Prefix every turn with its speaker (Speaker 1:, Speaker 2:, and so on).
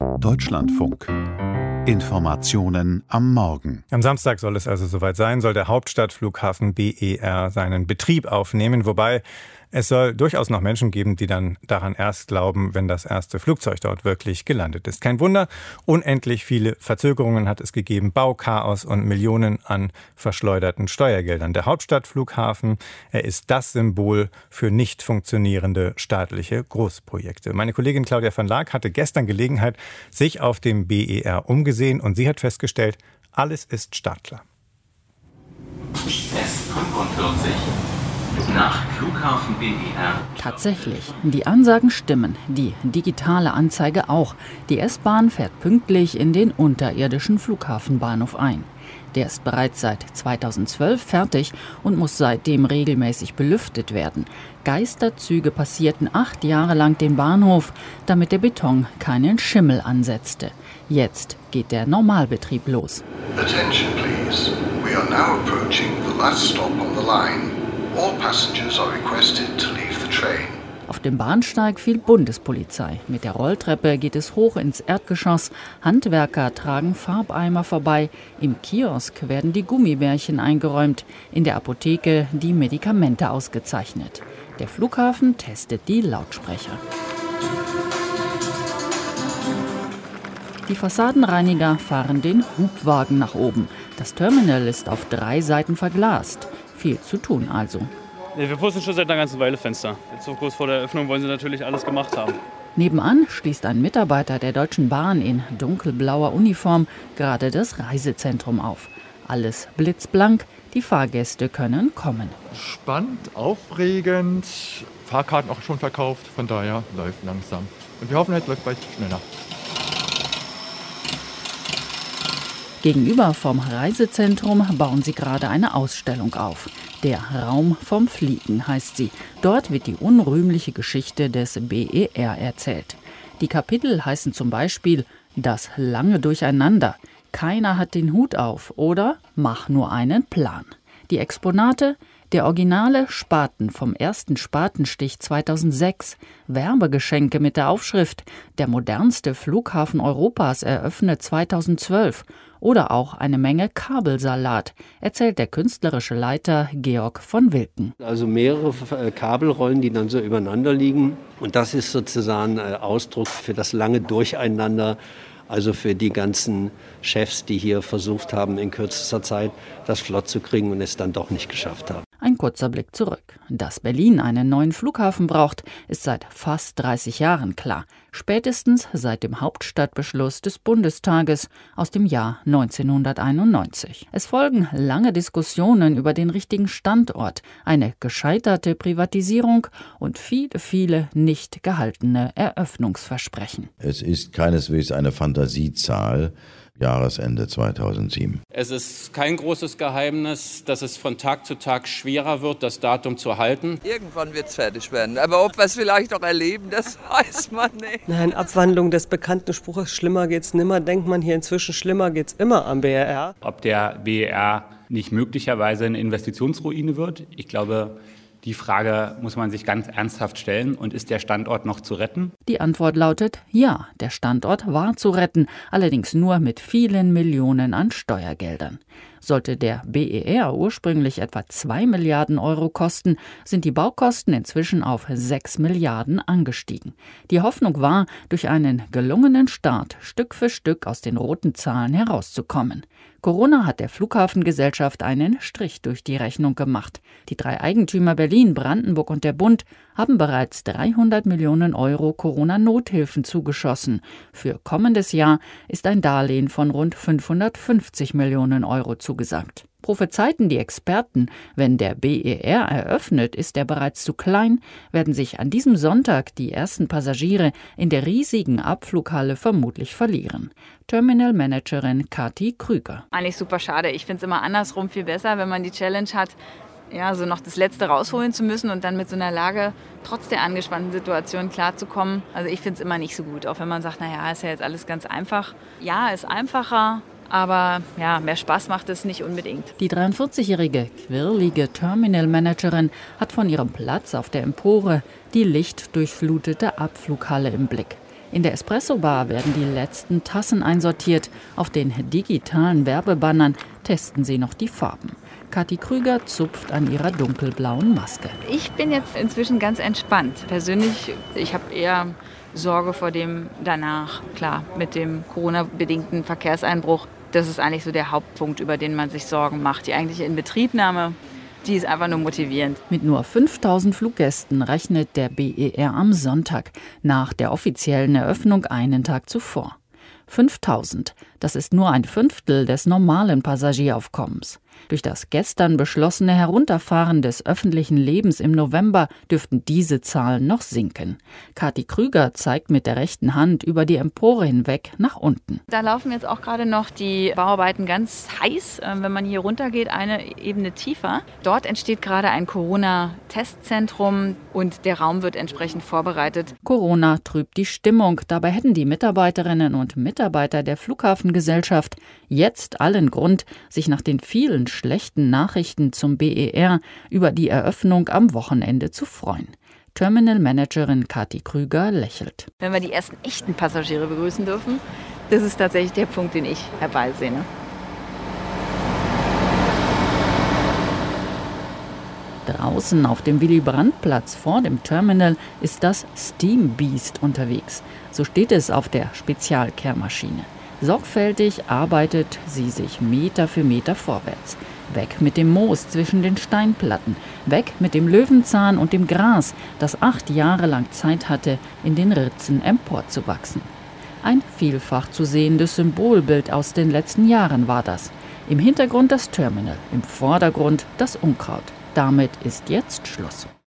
Speaker 1: Deutschlandfunk. Informationen am Morgen.
Speaker 2: Am Samstag soll es also soweit sein, soll der Hauptstadtflughafen BER seinen Betrieb aufnehmen, wobei es soll durchaus noch Menschen geben, die dann daran erst glauben, wenn das erste Flugzeug dort wirklich gelandet ist. Kein Wunder, unendlich viele Verzögerungen hat es gegeben, Bauchaos und Millionen an verschleuderten Steuergeldern. Der Hauptstadtflughafen, er ist das Symbol für nicht funktionierende staatliche Großprojekte. Meine Kollegin Claudia van Laak hatte gestern Gelegenheit, sich auf dem BER umgesehen und sie hat festgestellt, alles ist startklar.
Speaker 3: S45 nach Flughafen BER.
Speaker 4: Tatsächlich, die Ansagen stimmen, die digitale Anzeige auch. Die S-Bahn fährt pünktlich in den unterirdischen Flughafenbahnhof ein. Der ist bereits seit 2012 fertig und muss seitdem regelmäßig belüftet werden. Geisterzüge passierten 8 Jahre lang den Bahnhof, damit der Beton keinen Schimmel ansetzte. Jetzt geht der Normalbetrieb los.
Speaker 5: Attention please. We are now approaching the last stop on the line. All passengers are requested to leave the train.
Speaker 4: Auf dem Bahnsteig viel Bundespolizei. Mit der Rolltreppe geht es hoch ins Erdgeschoss. Handwerker tragen Farbeimer vorbei. Im Kiosk werden die Gummibärchen eingeräumt. In der Apotheke die Medikamente ausgezeichnet. Der Flughafen testet die Lautsprecher. Die Fassadenreiniger fahren den Hubwagen nach oben. Das Terminal ist auf 3 Seiten verglast. Viel zu tun also.
Speaker 6: Wir putzen schon seit einer ganzen Weile Fenster. Jetzt so kurz vor der Eröffnung wollen sie natürlich alles gemacht haben.
Speaker 4: Nebenan schließt ein Mitarbeiter der Deutschen Bahn in dunkelblauer Uniform gerade das Reisezentrum auf. Alles blitzblank, die Fahrgäste können kommen.
Speaker 7: Spannend, aufregend, Fahrkarten auch schon verkauft, von daher läuft langsam. Und wir hoffen, es läuft bald schneller.
Speaker 4: Gegenüber vom Reisezentrum bauen sie gerade eine Ausstellung auf. Der Raum vom Fliegen heißt sie. Dort wird die unrühmliche Geschichte des BER erzählt. Die Kapitel heißen zum Beispiel Das lange Durcheinander, Keiner hat den Hut auf oder Mach nur einen Plan. Die Exponate: der originale Spaten vom ersten Spatenstich 2006, Werbegeschenke mit der Aufschrift Der modernste Flughafen Europas eröffnet 2012 oder auch eine Menge Kabelsalat, erzählt der künstlerische Leiter Georg von Wilken.
Speaker 8: Also mehrere Kabelrollen, die dann so übereinander liegen. Und das ist sozusagen Ausdruck für das lange Durcheinander. Also für die ganzen Chefs, die hier versucht haben, in kürzester Zeit das flott zu kriegen und es dann doch nicht geschafft haben.
Speaker 4: Ein kurzer Blick zurück. Dass Berlin einen neuen Flughafen braucht, ist seit fast 30 Jahren klar. Spätestens seit dem Hauptstadtbeschluss des Bundestages aus dem Jahr 1991. Es folgen lange Diskussionen über den richtigen Standort, eine gescheiterte Privatisierung und viele, viele nicht gehaltene Eröffnungsversprechen.
Speaker 9: Es ist keineswegs eine Fantasiezahl. Jahresende 2007.
Speaker 10: Es ist kein großes Geheimnis, dass es von Tag zu Tag schwerer wird, das Datum zu halten.
Speaker 11: Irgendwann wird es fertig werden. Aber ob wir es vielleicht noch erleben, das weiß man nicht.
Speaker 12: Nein, Abwandlung des bekannten Spruches, schlimmer geht's nimmer, denkt man hier inzwischen, schlimmer geht's immer am BER.
Speaker 13: Ob der BER nicht möglicherweise eine Investitionsruine wird, ich glaube, die Frage muss man sich ganz ernsthaft stellen. Und ist der Standort noch zu retten?
Speaker 4: Die Antwort lautet ja, der Standort war zu retten, allerdings nur mit vielen Millionen an Steuergeldern. Sollte der BER ursprünglich etwa 2 Milliarden Euro kosten, sind die Baukosten inzwischen auf 6 Milliarden angestiegen. Die Hoffnung war, durch einen gelungenen Start Stück für Stück aus den roten Zahlen herauszukommen. Corona hat der Flughafengesellschaft einen Strich durch die Rechnung gemacht. Die 3 Eigentümer Berlin, Brandenburg und der Bund haben bereits 300 Millionen Euro Corona-Nothilfen zugeschossen. Für kommendes Jahr ist ein Darlehen von rund 550 Millionen Euro zugesagt. Prophezeiten die Experten, wenn der BER eröffnet, ist er bereits zu klein, werden sich an diesem Sonntag die ersten Passagiere in der riesigen Abflughalle vermutlich verlieren. Terminal-Managerin Kathi Krüger.
Speaker 14: Eigentlich super schade. Ich finde es immer andersrum viel besser, wenn man die Challenge hat, ja, so noch das Letzte rausholen zu müssen und dann mit so einer Lage trotz der angespannten Situation klarzukommen. Also ich finde es immer nicht so gut, auch wenn man sagt, naja, ist ja jetzt alles ganz einfach. Ja, ist einfacher. Aber ja, mehr Spaß macht es nicht unbedingt.
Speaker 4: Die 43-jährige, quirlige Terminal-Managerin hat von ihrem Platz auf der Empore die lichtdurchflutete Abflughalle im Blick. In der Espresso-Bar werden die letzten Tassen einsortiert. Auf den digitalen Werbebannern testen sie noch die Farben. Kathi Krüger zupft an ihrer dunkelblauen Maske.
Speaker 14: Ich bin jetzt inzwischen ganz entspannt. Persönlich, ich habe eher Sorge vor dem danach. Klar, mit dem Corona-bedingten Verkehrseinbruch. Das ist eigentlich so der Hauptpunkt, über den man sich Sorgen macht. Die eigentliche Inbetriebnahme, die ist einfach nur motivierend.
Speaker 4: Mit nur 5.000 Fluggästen rechnet der BER am Sonntag, nach der offiziellen Eröffnung einen Tag zuvor. 5.000, das ist nur ein Fünftel des normalen Passagieraufkommens. Durch das gestern beschlossene Herunterfahren des öffentlichen Lebens im November dürften diese Zahlen noch sinken. Kathi Krüger zeigt mit der rechten Hand über die Empore hinweg nach unten.
Speaker 14: Da laufen jetzt auch gerade noch die Bauarbeiten ganz heiß. Wenn man hier runtergeht, eine Ebene tiefer. Dort entsteht gerade ein Corona-Testzentrum und der Raum wird entsprechend vorbereitet.
Speaker 4: Corona trübt die Stimmung. Dabei hätten die Mitarbeiterinnen und Mitarbeiter der Flughafengesellschaft jetzt allen Grund, sich nach den vielen schlechten Nachrichten zum BER über die Eröffnung am Wochenende zu freuen. Terminal-Managerin Kathi Krüger lächelt.
Speaker 14: Wenn wir die ersten echten Passagiere begrüßen dürfen, das ist tatsächlich der Punkt, den ich herbeisehne.
Speaker 4: Draußen auf dem Willy-Brandt-Platz vor dem Terminal ist das Steam Beast unterwegs. So steht es auf der Spezialkehrmaschine. Sorgfältig arbeitet sie sich Meter für Meter vorwärts. Weg mit dem Moos zwischen den Steinplatten, weg mit dem Löwenzahn und dem Gras, das 8 Jahre lang Zeit hatte, in den Ritzen emporzuwachsen. Ein vielfach zu sehendes Symbolbild aus den letzten Jahren war das. Im Hintergrund das Terminal, im Vordergrund das Unkraut. Damit ist jetzt Schluss.